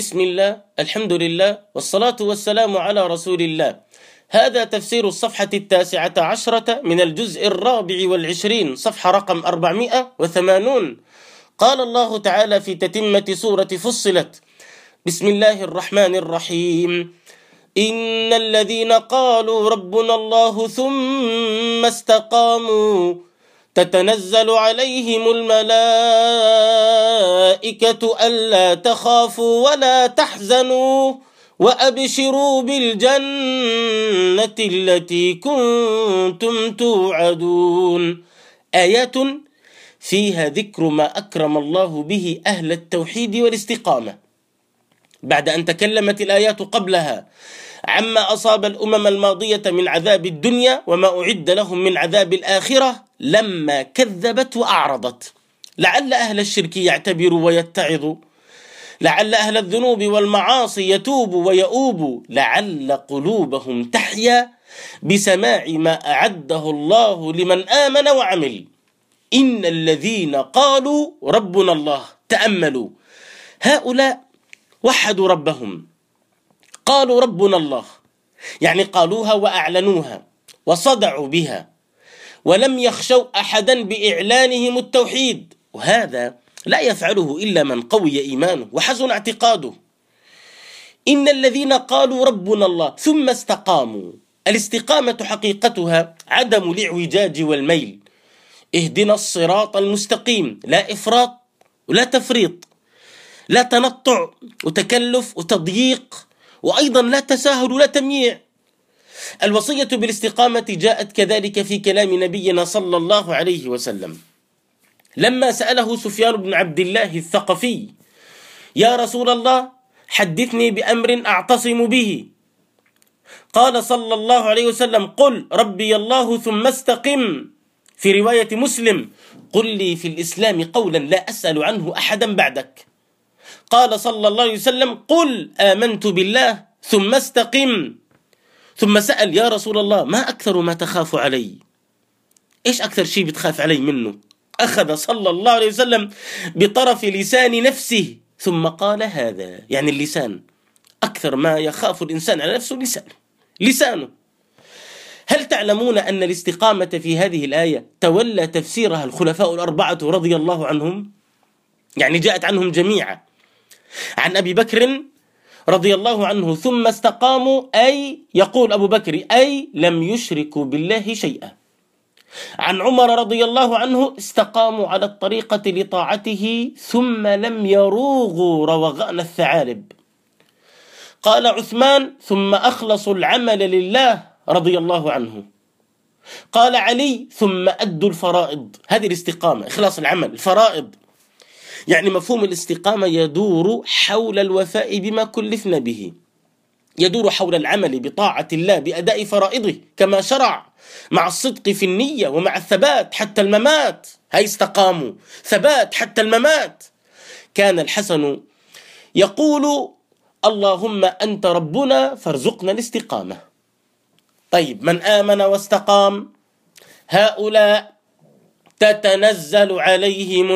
بسم الله، الحمد لله، والصلاة والسلام على رسول الله. هذا تفسير الصفحة 19 من الجزء 24، صفحة رقم 480. قال الله تعالى في تتمة سورة فصلت: بسم الله الرحمن الرحيم. إن الذين قالوا ربنا الله ثم استقاموا تتنزل عليهم الملائكة ألا تخافوا ولا تحزنوا وأبشروا بالجنة التي كنتم توعدون. آيات فيها ذكر ما أكرم الله به أهل التوحيد والاستقامة، بعد أن تكلمت الآيات قبلها عما أصاب الأمم الماضية من عذاب الدنيا وما أعد لهم من عذاب الآخرة لما كذبت وأعرضت. لعل أهل الشرك يعتبروا ويتعظوا، لعل أهل الذنوب والمعاصي يتوبوا ويؤوبوا، لعل قلوبهم تحيا بسماع ما أعده الله لمن آمن وعمل. إن الذين قالوا ربنا الله، تأملوا، هؤلاء وحدوا ربهم، قالوا ربنا الله، يعني قالوها وأعلنوها وصدعوا بها، ولم يخشوا أحدا بإعلانهم التوحيد، وهذا لا يفعله إلا من قوي إيمانه وحسن اعتقاده. إن الذين قالوا ربنا الله ثم استقاموا. الاستقامة حقيقتها عدم الاعوجاج والميل. اهدنا الصراط المستقيم، لا إفراط ولا تفريط، لا تنطع وتكلف وتضييق، وأيضا لا تساهل ولا تمييع. الوصية بالاستقامة جاءت كذلك في كلام نبينا صلى الله عليه وسلم لما سأله سفيان بن عبد الله الثقفي: يا رسول الله، حدثني بأمر أعتصم به. قال صلى الله عليه وسلم: قل ربي الله ثم استقم. في رواية مسلم: قل لي في الإسلام قولا لا أسأل عنه أحدا بعدك. قال صلى الله عليه وسلم: قل آمنت بالله ثم استقم. ثم سأل: يا رسول الله، ما أكثر ما تخاف علي؟ إيش أكثر شيء بتخاف علي منه؟ أخذ صلى الله عليه وسلم بطرف لسان نفسه ثم قال: هذا، يعني اللسان. أكثر ما يخاف الإنسان على نفسه لسانه. هل تعلمون أن الاستقامة في هذه الآية تولى تفسيرها الخلفاء الأربعة رضي الله عنهم؟ يعني جاءت عنهم جميعا. عن أبي بكر رضي الله عنه: ثم استقاموا، أي يقول أبو بكر أي لم يشركوا بالله شيئا. عن عمر رضي الله عنه: استقاموا على الطريقة لطاعته ثم لم يروغوا روغان الثعالب. قال عثمان: ثم أخلصوا العمل لله رضي الله عنه. قال علي: ثم أدوا الفرائض. هذه الاستقامة، إخلاص العمل، الفرائض. يعني مفهوم الاستقامة يدور حول الوفاء بما كلفنا به، يدور حول العمل بطاعة الله بأداء فرائضه كما شرع، مع الصدق في النية ومع الثبات حتى الممات. هاي استقاموا، ثبات حتى الممات. كان الحسن يقول: اللهم أنت ربنا فارزقنا الاستقامة. طيب، من آمن واستقام هؤلاء تتنزل عليهم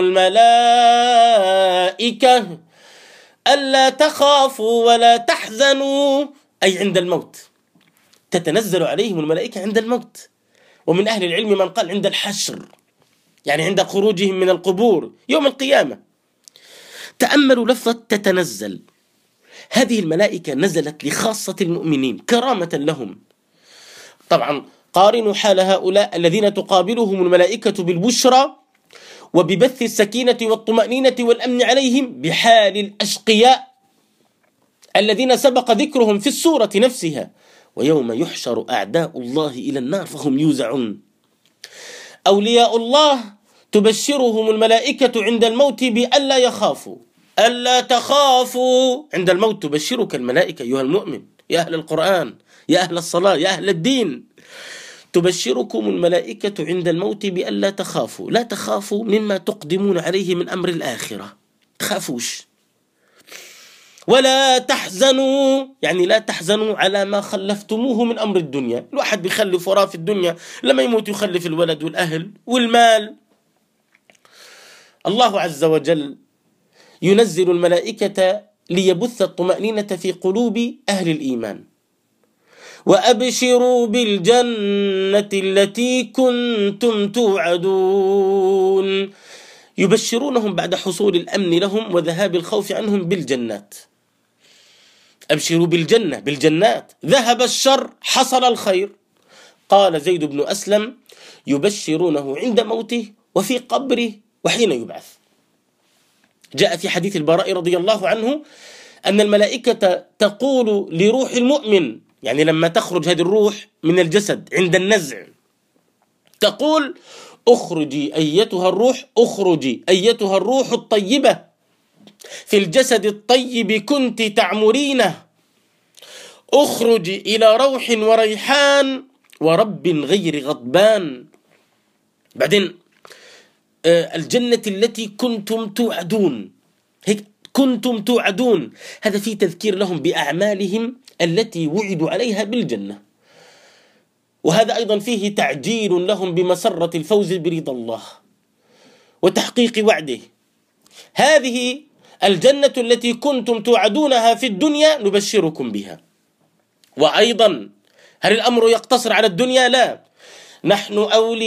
الملائكة ألا تخافوا ولا تحزنوا، أي عند الموت. تتنزل عليهم الملائكة عند الموت. ومن أهل العلم من قال عند الحشر، يعني عند خروجهم من القبور يوم القيامة. تأملوا لفظة تتنزل. هذه الملائكة نزلت لخاصة المؤمنين كرامة لهم. طبعا قارنوا حال هؤلاء الذين تقابلهم الملائكة بالبشرى وببث السكينة والطمأنينة والأمن عليهم بحال الأشقياء الذين سبق ذكرهم في السورة نفسها: ويوم يحشر أعداء الله إلى النار فهم يوزعون. أولياء الله تبشرهم الملائكة عند الموت بألا يخافوا، ألا تخافوا. عند الموت تبشرك الملائكة أيها المؤمن، يا أهل القرآن، يا أهل الصلاة، يا أهل الدين. تبشركم الملائكة عند الموت بألا تخافوا، لا تخافوا مما تقدمون عليه من أمر الآخرة، تخافوش. ولا تحزنوا، يعني لا تحزنوا على ما خلفتموه من أمر الدنيا. الواحد بيخلف وراه في الدنيا، لما يموت يخلف الولد والأهل والمال. الله عز وجل ينزل الملائكة ليبث الطمأنينة في قلوب أهل الإيمان. وأبشروا بالجنة التي كنتم توعدون، يبشرونهم بعد حصول الأمن لهم وذهاب الخوف عنهم بالجنات. أبشروا بالجنة، بالجنات، ذهب الشر حصل الخير. قال زيد بن أسلم: يبشرونه عند موته وفي قبره وحين يبعث. جاء في حديث البراء رضي الله عنه أن الملائكة تقول لروح المؤمن، يعني لما تخرج هذه الروح من الجسد عند النزع، تقول: اخرجي أيتها الروح، اخرجي أيتها الروح الطيبة، في الجسد الطيب كنت تعمرينه، اخرجي إلى روح وريحان ورب غير غضبان. بعدين الجنة التي كنتم توعدون، هيك كنتم توعدون، هذا في تذكير لهم بأعمالهم التي وعدوا عليها بالجنة، وهذا أيضا فيه تعجيل لهم بمسرة الفوز برضا الله وتحقيق وعده. هذه الجنة التي كنتم توعدونها في الدنيا نبشركم بها. وأيضا هل الأمر يقتصر على الدنيا؟ لا، نحن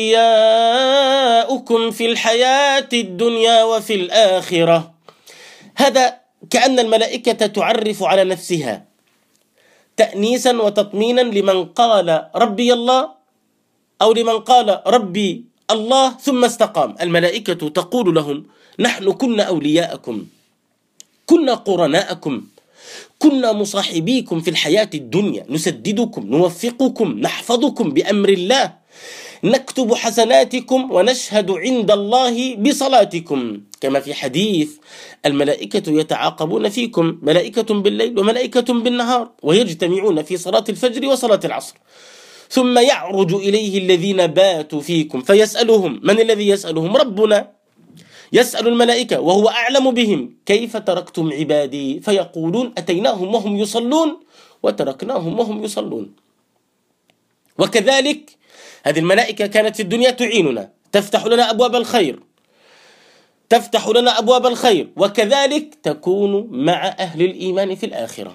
أولياؤكم في الحياة الدنيا وفي الآخرة. هذا كأن الملائكة تعرف على نفسها تأنيسا وتطمينا لمن قال ربي الله أو لمن قال ربي الله ثم استقام. الملائكة تقول لهم: نحن كنا أولياءكم، كنا قرناءكم، كنا مصاحبيكم في الحياة الدنيا، نسددكم، نوفقكم، نحفظكم بأمر الله، نكتب حسناتكم ونشهد عند الله بصلاتكم. كما في حديث: الملائكة يتعاقبون فيكم، ملائكة بالليل وملائكة بالنهار، ويجتمعون في صلاة الفجر وصلاة العصر، ثم يعرج إليه الذين باتوا فيكم فيسألهم. من الذي يسألهم؟ ربنا. يسأل الملائكة وهو أعلم بهم: كيف تركتم عبادي؟ فيقولون: أتيناهم وهم يصلون وتركناهم وهم يصلون. وكذلك هذه الملائكة كانت في الدنيا تعيننا، تفتح لنا أبواب الخير، تفتح لنا أبواب الخير، وكذلك تكون مع أهل الإيمان في الآخرة،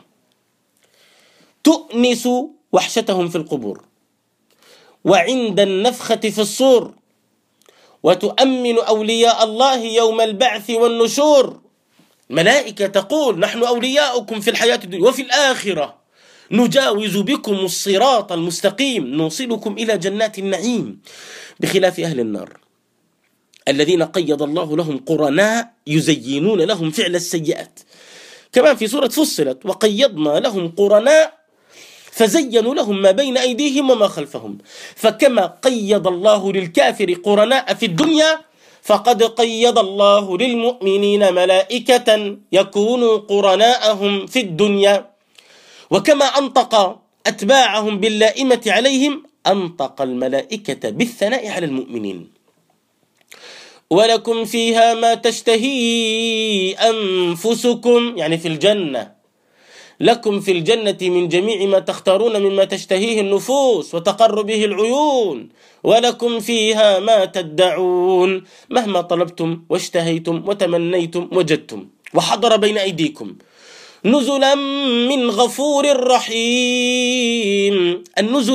تؤنس وحشتهم في القبور وعند النفخة في الصور، وتؤمن أولياء الله يوم البعث والنشور. الملائكة تقول: نحن أولياؤكم في الحياة الدنيا وفي الآخرة، نجاوز بكم الصراط المستقيم، نوصلكم إلى جنات النعيم، بخلاف أهل النار الذين قيض الله لهم قرناء يزينون لهم فعل السيئات. كمان في سورة فصلت: وقيضنا لهم قرناء فزينوا لهم ما بين أيديهم وما خلفهم. فكما قيض الله للكافر قرناء في الدنيا، فقد قيض الله للمؤمنين ملائكة يكونوا قرناءهم في الدنيا. وكما أنطق أتباعهم باللائمة عليهم، أنطق الملائكة بالثناء على المؤمنين. ولكم فيها ما تشتهي أنفسكم، يعني في الجنة، لكم في الجنة من جميع ما تختارون مما تشتهيه النفوس وتقر به العيون، ولكم فيها ما تدعون، مهما طلبتم واشتهيتم وتمنيتم وجدتم وحضر بين أيديكم، نزلا من غفور رحيم.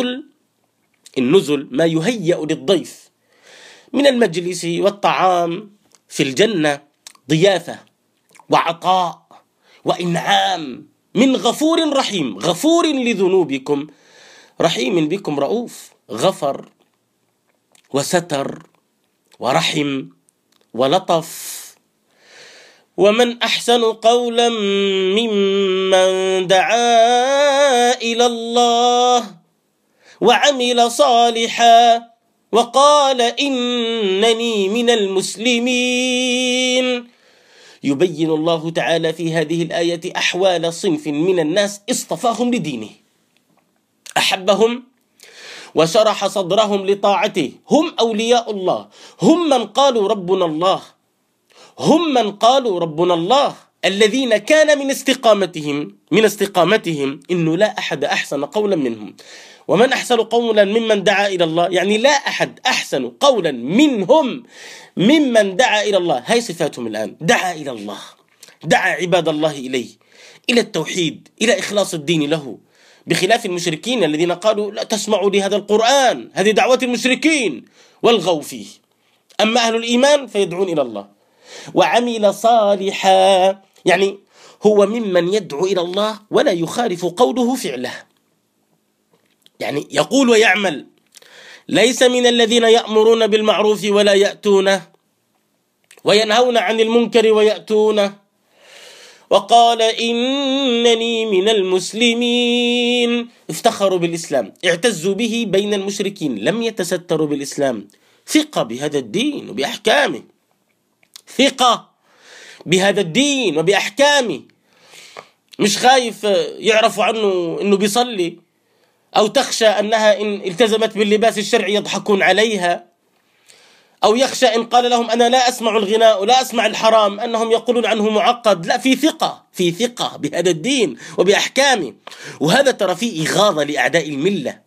النزل ما يهيأ للضيف من المجلس والطعام في الجنة، ضيافة وعطاء وإنعام من غفور رحيم، غفور لذنوبكم، رحيم بكم، رؤوف، غفر وستر ورحم ولطف. ومن أحسن قولا ممن دعا إلى الله وعمل صالحا وقال إنني من المسلمين. يبين الله تعالى في هذه الآية أحوال صنف من الناس اصطفاهم لدينه، أحبهم وشرح صدرهم لطاعته، هم أولياء الله، هم من قالوا ربنا الله، هم من قالوا ربنا الله، الذين كان من استقامتهم إنه لا أحد أحسن قولا منهم. ومن أحسن قولا ممن دعا إلى الله، يعني لا أحد أحسن قولا منهم ممن دعا إلى الله. هاي صفاتهم الآن: دعا إلى الله، دعا عباد الله إليه، إلى التوحيد، إلى إخلاص الدين له، بخلاف المشركين الذين قالوا لا تسمعوا لهذا القرآن، هذه دعوة المشركين، والغوا فيه. أما أهل الإيمان فيدعون إلى الله. وعمل صالحا، يعني هو ممن يدعو إلى الله ولا يخالف قوله فعله، يعني يقول ويعمل، ليس من الذين يأمرون بالمعروف ولا يأتونه، وينهون عن المنكر ويأتونه. وقال إنني من المسلمين، افتخروا بالإسلام، اعتزوا به بين المشركين، لم يتستروا بالإسلام، ثقة بهذا الدين وبأحكامه، ثقة بهذا الدين وبأحكامه، مش خايف يعرفوا عنه أنه بيصلي، أو تخشى أنها إن التزمت باللباس الشرعي يضحكون عليها، أو يخشى إن قال لهم أنا لا أسمع الغناء ولا أسمع الحرام أنهم يقولون عنه معقد. لا، في ثقة بهذا الدين وبأحكامه. وهذا ترى فيه إغاظة لأعداء الملة.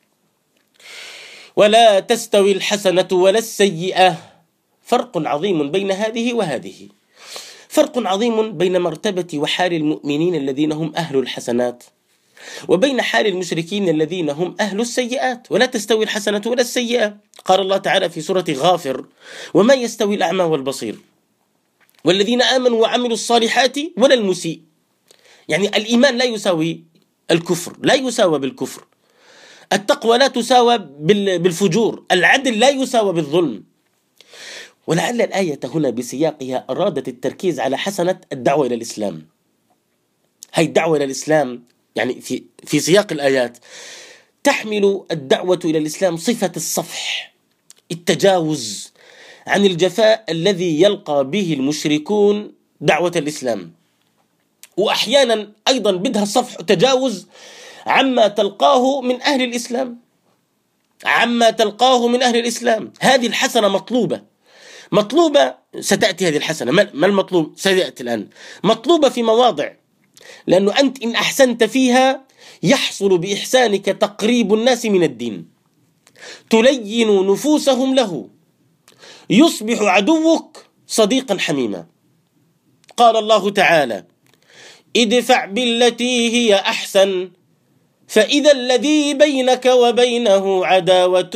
ولا تستوي الحسنة ولا السيئة، فرق عظيم بين هذه وهذه، فرق عظيم بين مرتبة وحال المؤمنين الذين هم أهل الحسنات، وبين حال المشركين الذين هم أهل السيئات. ولا تستوي الحسنة ولا السيئة، قال الله تعالى في سورة غافر: وما يستوي الأعمى والبصير والذين آمنوا وعملوا الصالحات ولا المسيء. يعني الإيمان لا يساوي الكفر، لا يساوى بالكفر، التقوى لا تساوى بالفجور، العدل لا يساوى بالظلم. ولعل الآية هنا بسياقها أرادت التركيز على حسنة الدعوة إلى الإسلام. هاي الدعوة إلى الإسلام يعني في سياق الآيات تحمل الدعوة إلى الإسلام صفة الصفح، التجاوز عن الجفاء الذي يلقى به المشركون دعوة الإسلام، وأحيانا أيضا بدها الصفح تجاوز عما تلقاه من أهل الإسلام، عما تلقاه من أهل الإسلام. هذه الحسنة مطلوبة ستأتي هذه الحسنة. ما المطلوب؟ سيأتي الآن. مطلوبة في مواضع، لأنه أنت إن أحسنت فيها يحصل بإحسانك تقريب الناس من الدين، تلين نفوسهم له، يصبح عدوك صديقا حميما. قال الله تعالى: ادفع بالتي هي أحسن فإذا الذي بينك وبينه عداوة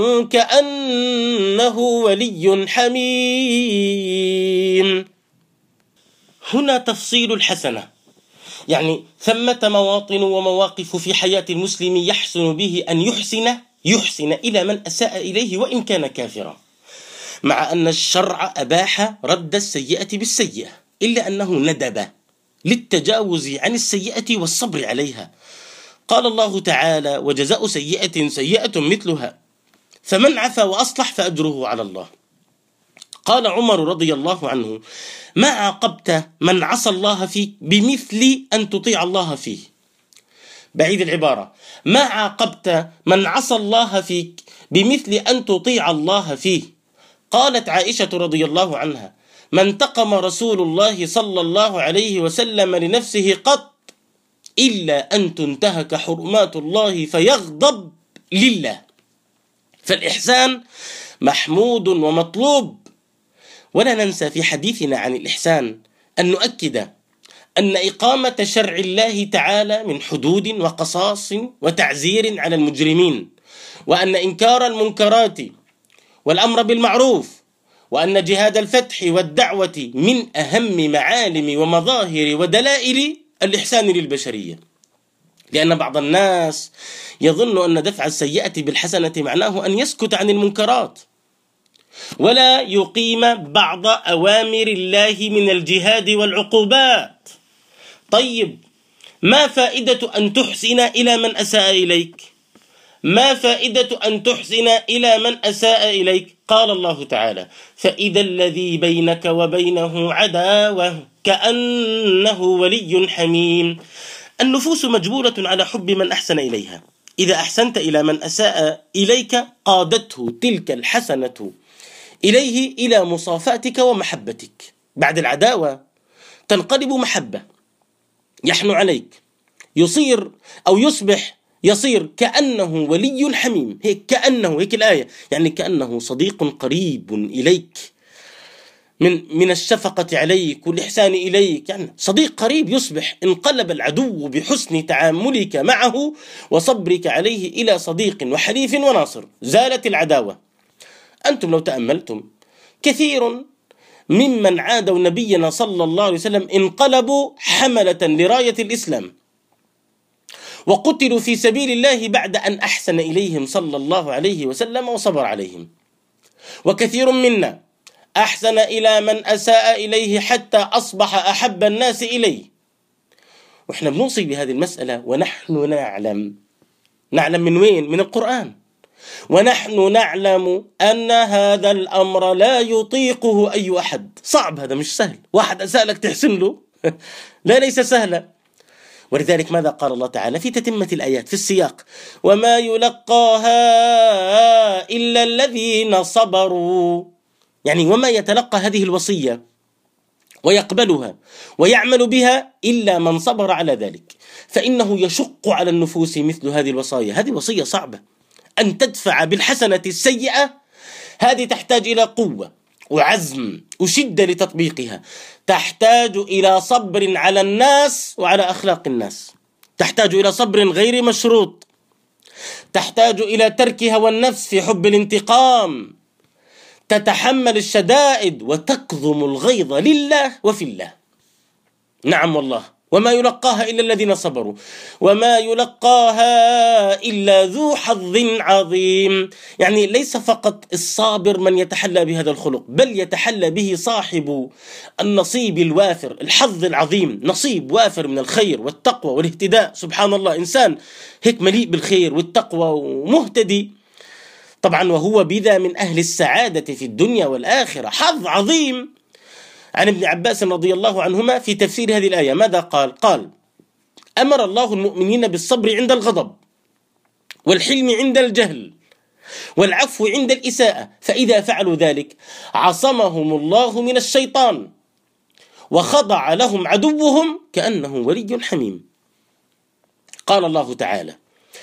كأنه ولي حميم. هنا تفصيل الحسنة، يعني ثمة مواطن ومواقف في حياة المسلم يحسن به أن يحسن إلى من أساء إليه وإن كان كافرا، مع أن الشرع أباح رد السيئة بالسيئة، إلا أنه ندب للتجاوز عن السيئة والصبر عليها. قال الله تعالى: وجزاء سيئة سيئة مثلها فمن عفا وأصلح فأجره على الله. قال عمر رضي الله عنه: ما عاقبت من عصى الله فيك بمثل أن تطيع الله فيه. بعيد العبارة: ما عاقبت من عصى الله فيك بمثل أن تطيع الله فيه. قالت عائشة رضي الله عنها: ما انتقم رسول الله صلى الله عليه وسلم لنفسه قط إلا أن تنتهك حرمات الله فيغضب لله. فالإحسان محمود ومطلوب. ولا ننسى في حديثنا عن الإحسان أن نؤكد أن إقامة شرع الله تعالى من حدود وقصاص وتعزير على المجرمين، وأن إنكار المنكرات والأمر بالمعروف، وأن جهاد الفتح والدعوة من أهم معالم ومظاهر ودلائل الإحسان للبشرية. لأن بعض الناس يظن أن دفع السيئة بالحسنة معناه أن يسكت عن المنكرات ولا يقيم بعض أوامر الله من الجهاد والعقوبات. طيب، ما فائدة أن تحسن إلى من أساء إليك؟ ما فائدة أن تحسن إلى من أساء إليك؟ قال الله تعالى: فإذا الذي بينك وبينه عداوة كأنه ولي حميم. النفوس مجبولة على حب من أحسن إليها. إذا أحسنت إلى من أساء إليك قادته تلك الحسنة إليه إلى مصافاتك ومحبتك. بعد العداوة تنقلب محبة، يحن عليك، يصير كأنه ولي حميم. هيك الآية، يعني كأنه صديق قريب إليك. من الشفقة عليك والإحسان إليك، يعني صديق قريب يصبح انقلب العدو بحسن تعاملك معه وصبرك عليه إلى صديق وحليف وناصر، زالت العداوة. أنتم لو تأملتم كثير ممن عادوا نبينا صلى الله عليه وسلم انقلبوا حملة لراية الإسلام وقتلوا في سبيل الله بعد أن أحسن إليهم صلى الله عليه وسلم وصبر عليهم. وكثير منا أحسن إلى من أساء إليه حتى أصبح أحب الناس إليه. وإحنا بنوصي بهذه المسألة ونحن نعلم من وين؟ من القرآن. ونحن نعلم أن هذا الأمر لا يطيقه أي أحد، صعب، هذا مش سهل. واحد أساء لك تحسن له لا، ليس سهلا. ولذلك ماذا قال الله تعالى في تتمة الآيات في السياق؟ وما يلقاها إلا الذين صبروا، يعني وما يتلقى هذه الوصية ويقبلها ويعمل بها إلا من صبر على ذلك، فإنه يشق على النفوس مثل هذه الوصايا. هذه وصية صعبة، أن تدفع بالحسنة السيئة، هذه تحتاج إلى قوة وعزم وشدة لتطبيقها، تحتاج إلى صبر على الناس وعلى أخلاق الناس، تحتاج إلى صبر غير مشروط، تحتاج إلى ترك هوى النفس في حب الانتقام، تتحمل الشدائد وتكظم الغيظ لله وفي الله. نعم والله، وما يلقاها إلا الذين صبروا وما يلقاها إلا ذو حظ عظيم. يعني ليس فقط الصابر من يتحلى بهذا الخلق، بل يتحلى به صاحب النصيب الوافر، الحظ العظيم، نصيب وافر من الخير والتقوى والاهتداء. سبحان الله، إنسان هيك مليء بالخير والتقوى ومهتدي طبعا، وهو بذا من أهل السعادة في الدنيا والآخرة، حظ عظيم. عن ابن عباس رضي الله عنهما في تفسير هذه الآية ماذا قال؟ قال: أمر الله المؤمنين بالصبر عند الغضب، والحلم عند الجهل، والعفو عند الإساءة، فإذا فعلوا ذلك عصمهم الله من الشيطان وخضع لهم عدوهم كأنه ولي حميم. قال الله تعالى: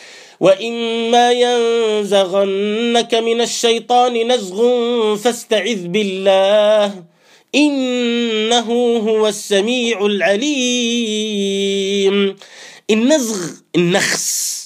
وإما ينزغنك من الشيطان نزغ فاستعذ بالله إنه هو السميع العليم. النزغ النخس،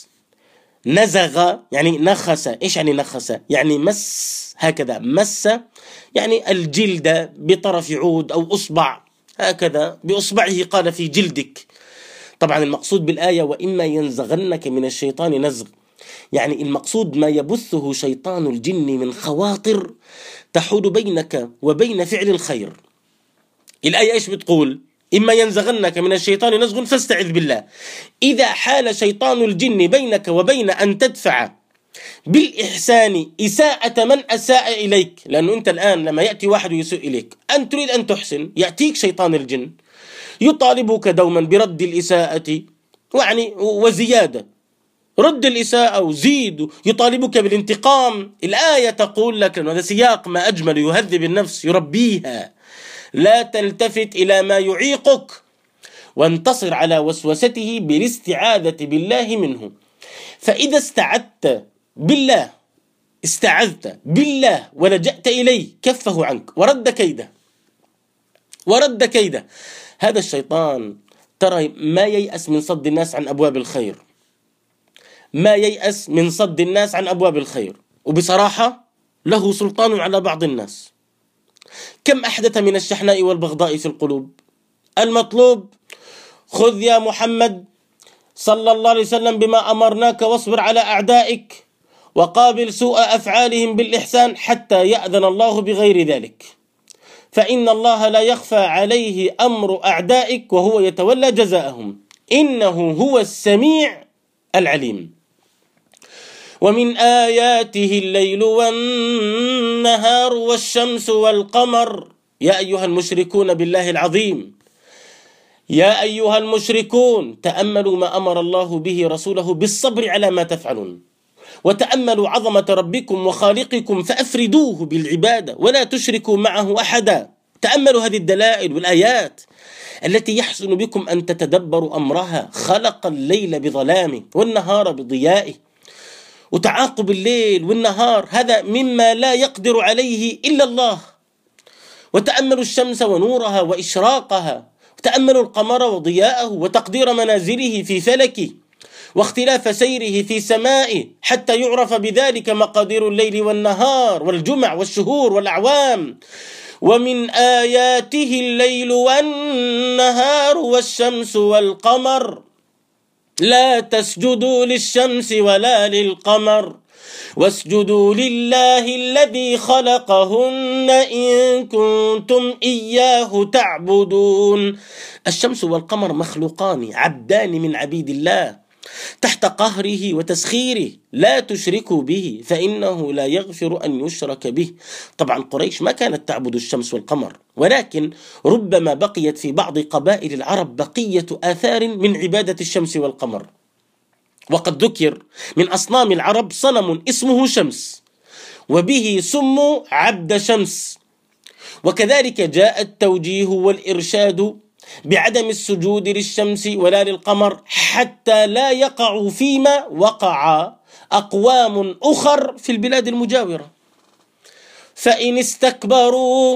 نزغ يعني نخس. إيش يعني نخس؟ يعني مس، هكذا مس يعني الجلد بطرف عود أو أصبع، هكذا بأصبعه قال في جلدك. طبعا المقصود بالآية وإما ينزغنك من الشيطان نزغ، يعني المقصود ما يبثه شيطان الجن من خواطر تحول بينك وبين فعل الخير. الآية إيش بتقول؟ إما ينزغنك من الشيطان نزغ فاستعذ بالله. إذا حال شيطان الجن بينك وبين أن تدفع بالإحسان إساءة من أساء إليك، لأنه أنت الآن لما يأتي واحد يسوء إليك أنت تريد أن تحسن، يأتيك شيطان الجن يطالبك دوما برد الإساءة يعني وزيادة، رد الإساءة وزيد، يطالبك بالانتقام. الآية تقول لك، هذا سياق ما أجمل، يهذب النفس يربيها، لا تلتفت إلى ما يعيقك وانتصر على وسوسته بالاستعاذة بالله منه. فإذا استعذت بالله ولجأت إليه كفه عنك ورد كيده. هذا الشيطان ترى ما ييأس من صد الناس عن أبواب الخير، وبصراحة له سلطان على بعض الناس. كم أحدث من الشحناء والبغضاء في القلوب. المطلوب خذ يا محمد صلى الله عليه وسلم بما أمرناك واصبر على أعدائك وقابل سوء أفعالهم بالإحسان حتى يأذن الله بغير ذلك، فإن الله لا يخفى عليه أمر أعدائك وهو يتولى جزاءهم، إنه هو السميع العليم. ومن آياته الليل والنهار والشمس والقمر. يا أيها المشركون بالله العظيم، يا أيها المشركون، تأملوا ما أمر الله به رسوله بالصبر على ما تفعلون، وتأملوا عظمة ربكم وخالقكم فأفردوه بالعبادة ولا تشركوا معه أحدا. تأملوا هذه الدلائل والآيات التي يحسن بكم أن تتدبروا أمرها. خلق الليل بظلامه والنهار بضيائه، وتعاقب الليل والنهار هذا مما لا يقدر عليه إلا الله. وتأملوا الشمس ونورها وإشراقها، وتأملوا القمر وضياءه وتقدير منازله في فلكه واختلاف سيره في سمائه، حتى يعرف بذلك مقادير الليل والنهار والجمع والشهور والأعوام. ومن آياته الليل والنهار والشمس والقمر، لا تسجدوا للشمس ولا للقمر واسجدوا لله الذي خلقهن إن كنتم إياه تعبدون. الشمس والقمر مخلوقان عبدان من عبيد الله تحت قهره وتسخيره، لا تشركوا به فإنه لا يغفر أن يشرك به. طبعا قريش ما كانت تعبد الشمس والقمر، ولكن ربما بقيت في بعض قبائل العرب بقية آثار من عبادة الشمس والقمر. وقد ذكر من أصنام العرب صنم اسمه شمس، وبه سموا عبد شمس. وكذلك جاء التوجيه والإرشاد بعدم السجود للشمس ولا للقمر حتى لا يقعوا فيما وقع أقوام أخر في البلاد المجاورة. فإن استكبروا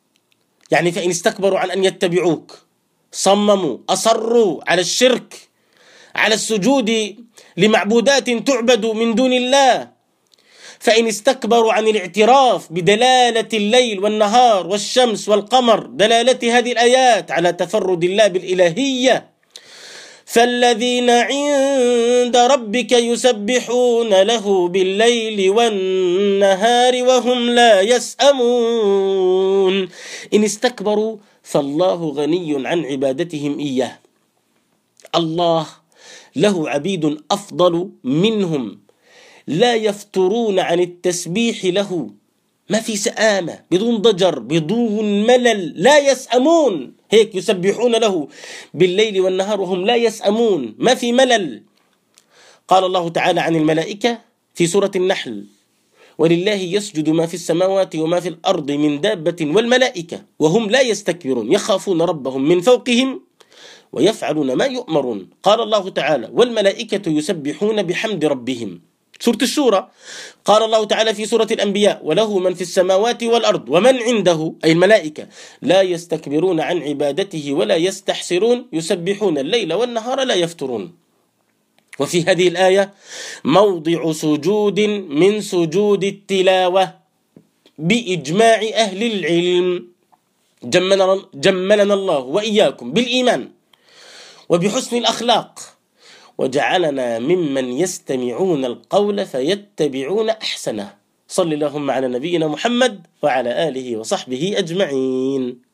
عن أن يتبعوك، صمموا أصروا على الشرك، على السجود لمعبودات تعبد من دون الله، فإن استكبروا عن الاعتراف بدلالة الليل والنهار والشمس والقمر، دلالة هذه الآيات على تفرد الله بالإلهية، فالذين عند ربك يسبحون له بالليل والنهار وهم لا يسأمون. إن استكبروا فالله غني عن عبادتهم إياه. الله له عبيد أفضل منهم لا يفترون عن التسبيح له، ما في سآمة، بدون ضجر، بدون ملل، لا يسأمون، هيك يسبحون له بالليل والنهار وهم لا يسأمون، ما في ملل. قال الله تعالى عن الملائكة في سورة النحل: ولله يسجد ما في السماوات وما في الأرض من دابة والملائكة وهم لا يستكبرون يخافون ربهم من فوقهم ويفعلون ما يؤمرون. قال الله تعالى: والملائكة يسبحون بحمد ربهم. سورة الشورى قال الله تعالى في سورة الأنبياء: وله من في السماوات والأرض ومن عنده، أي الملائكة، لا يستكبرون عن عبادته ولا يستحسرون يسبحون الليل والنهار لا يفترون. وفي هذه الآية موضع سجود من سجود التلاوة بإجماع أهل العلم، جملنا الله وإياكم بالإيمان وبحسن الأخلاق، وجعلنا ممن يستمعون القول فيتبعون أحسنه. صل اللهم على نبينا محمد وعلى آله وصحبه أجمعين.